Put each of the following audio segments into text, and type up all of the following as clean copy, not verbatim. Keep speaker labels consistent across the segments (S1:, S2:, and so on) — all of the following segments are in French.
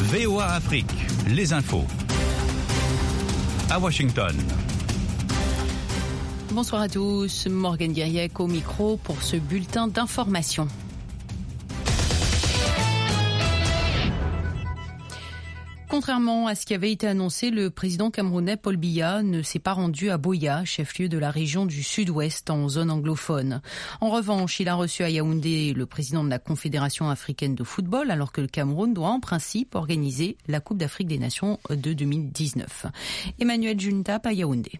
S1: VOA Afrique, les infos. À Washington.
S2: Bonsoir à tous, Morgane Guiriec au micro pour ce bulletin d'information. Contrairement à ce qui avait été annoncé, le président camerounais Paul Biya ne s'est pas rendu à Buea, chef-lieu de la région du Sud-Ouest en zone anglophone. En revanche, il a reçu à Yaoundé le président de la Confédération africaine de football, alors que le Cameroun doit en principe organiser la Coupe d'Afrique des Nations de 2019. Emmanuel Juntap à Yaoundé.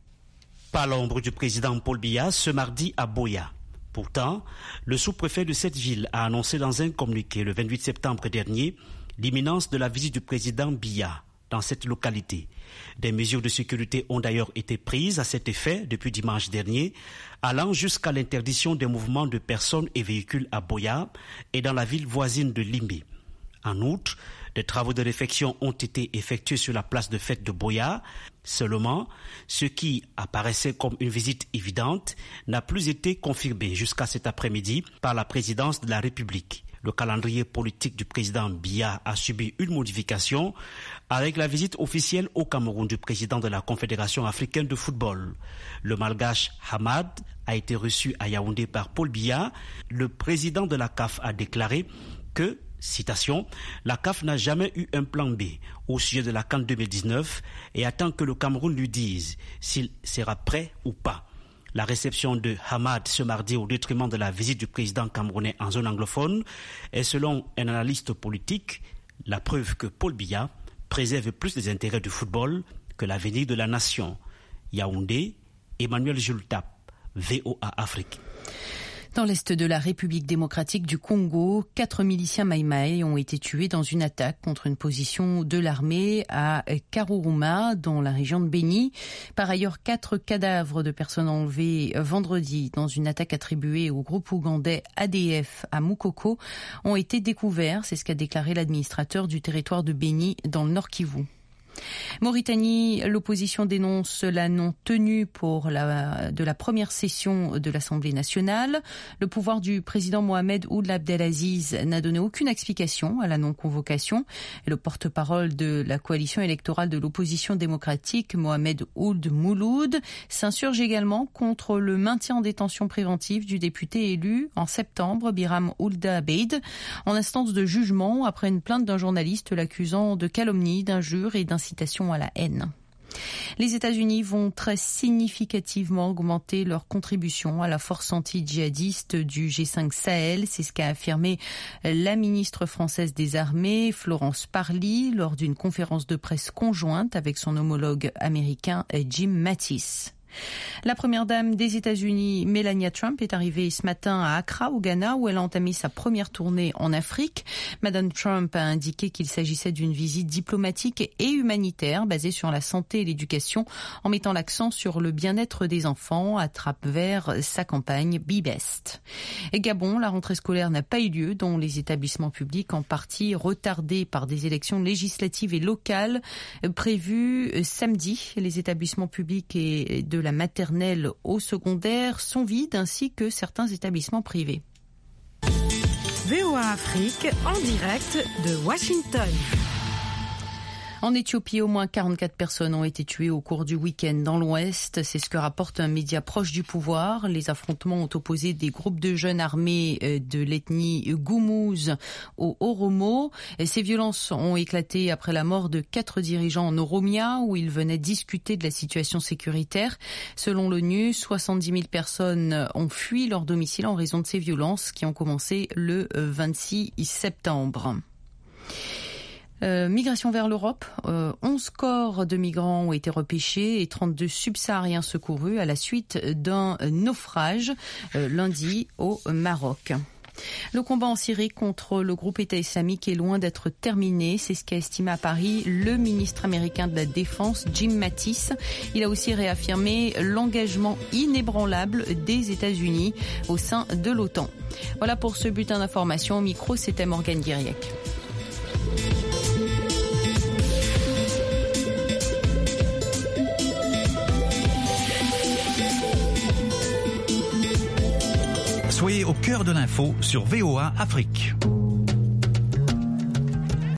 S3: Pas l'ombre du président Paul Biya ce mardi à Buea. Pourtant, le sous-préfet de cette ville a annoncé dans un communiqué le 28 septembre dernier l'imminence de la visite du président Biya dans cette localité. Des mesures de sécurité ont d'ailleurs été prises à cet effet depuis dimanche dernier, allant jusqu'à l'interdiction des mouvements de personnes et véhicules à Buea et dans la ville voisine de Limbe. En outre, des travaux de réfection ont été effectués sur la place de fête de Buea. Seulement, ce qui apparaissait comme une visite évidente n'a plus été confirmé jusqu'à cet après-midi par la présidence de la République. Le calendrier politique du président Biya a subi une modification avec la visite officielle au Cameroun du président de la Confédération africaine de football. Le malgache Hamad a été reçu à Yaoundé par Paul Biya. Le président de la CAF a déclaré que, citation, la CAF n'a jamais eu un plan B au sujet de la CAN 2019 et attend que le Cameroun lui dise s'il sera prêt ou pas. La réception de Hamad ce mardi au détriment de la visite du président camerounais en zone anglophone est, selon un analyste politique, la preuve que Paul Biya préserve plus les intérêts du football que l'avenir de la nation. Yaoundé, Emmanuel Juntap, VOA Afrique.
S2: Dans l'est de la République démocratique du Congo, 4 miliciens Maï-Maï ont été tués dans une attaque contre une position de l'armée à Karuruma, dans la région de Beni. Par ailleurs, 4 cadavres de personnes enlevées vendredi dans une attaque attribuée au groupe ougandais ADF à Mukoko ont été découverts. C'est ce qu'a déclaré l'administrateur du territoire de Beni dans le Nord Kivu. Mauritanie, l'opposition dénonce la non-tenue de la première session de l'Assemblée nationale. Le pouvoir du président Mohamed Ould Abdelaziz n'a donné aucune explication à la non-convocation. Et le porte-parole de la coalition électorale de l'opposition démocratique, Mohamed Ould Mouloud, s'insurge également contre le maintien en détention préventive du député élu en septembre, Biram Oulda Abeid, en instance de jugement après une plainte d'un journaliste l'accusant de calomnie, d'injure et d'incitation à la haine. Les États-Unis vont très significativement augmenter leur contribution à la force anti-djihadiste du G5 Sahel. C'est ce qu'a affirmé la ministre française des Armées, Florence Parly, lors d'une conférence de presse conjointe avec son homologue américain Jim Mattis. La première dame des États-Unis, Melania Trump, est arrivée ce matin à Accra, au Ghana, où elle a entamé sa première tournée en Afrique. Madame Trump a indiqué qu'il s'agissait d'une visite diplomatique et humanitaire basée sur la santé et l'éducation, en mettant l'accent sur le bien-être des enfants à travers sa campagne Be Best. Et Gabon, la rentrée scolaire n'a pas eu lieu, dont les établissements publics en partie retardés par des élections législatives et locales prévues samedi. Les établissements publics et de la maternelle au secondaire sont vides, ainsi que certains établissements privés.
S4: VOA Afrique en direct de Washington.
S2: En Éthiopie, au moins 44 personnes ont été tuées au cours du week-end dans l'Ouest. C'est ce que rapporte un média proche du pouvoir. Les affrontements ont opposé des groupes de jeunes armés de l'ethnie Gumuz aux Oromo. Ces violences ont éclaté après la mort de 4 dirigeants en Oromia, où ils venaient discuter de la situation sécuritaire. Selon l'ONU, 70 000 personnes ont fui leur domicile en raison de ces violences qui ont commencé le 26 septembre. Migration vers l'Europe, 11 corps de migrants ont été repêchés et 32 subsahariens secourus à la suite d'un naufrage lundi au Maroc. Le combat en Syrie contre le groupe État islamique est loin d'être terminé. C'est ce qu'a estimé à Paris le ministre américain de la Défense, Jim Mattis. Il a aussi réaffirmé l'engagement inébranlable des États-Unis au sein de l'OTAN. Voilà pour ce bulletin d'information. Au micro, c'était Morgane Guiriec.
S1: Soyez au cœur de l'info sur VOA Afrique.